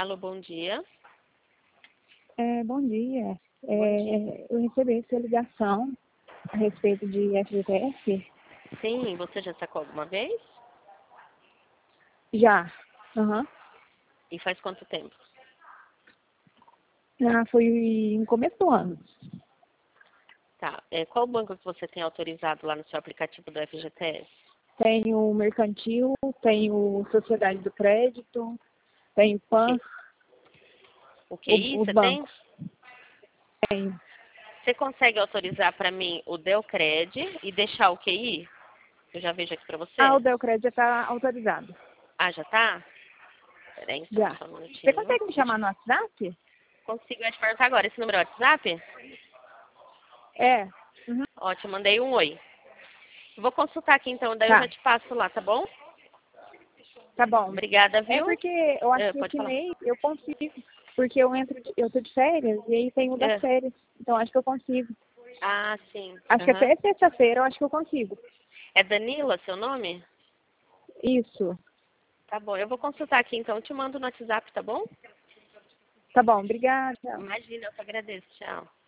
Alô, bom dia. Bom dia. Bom dia. Eu recebi sua ligação a respeito de FGTS? Sim, você já sacou alguma vez? Já. Aham. E faz quanto tempo? Foi no começo do ano. Tá. Qual banco que você tem autorizado lá no seu aplicativo do FGTS? Tenho Mercantil, tenho Sociedade do Crédito, tenho O PAN, quê? O QI os você tem? bancos. Tenho. Você consegue autorizar para mim o Delcred e deixar o QI? Eu já vejo aqui para O você. Delcred já está autorizado. Ah, já tá? Peraí, então, Já. só um Você minutinho. consegue me chamar no WhatsApp? Consigo te perguntar agora. Esse número é WhatsApp? É. Uhum. Ótimo, mandei um oi. Vou consultar aqui então, daí eu já Tá. te passo lá, tá bom? Tá bom. Obrigada, É viu? porque eu acho que Pode esse falar. mês eu consigo. Porque eu tô de férias e aí tem o das É. férias. Então acho que eu consigo. Ah, sim. Acho que Aham. até sexta-feira eu acho que eu consigo. É Danila seu nome? Isso. Tá bom, eu vou consultar aqui então, eu te mando no WhatsApp, tá bom? Tá bom, obrigada. Imagina, eu que agradeço. Tchau.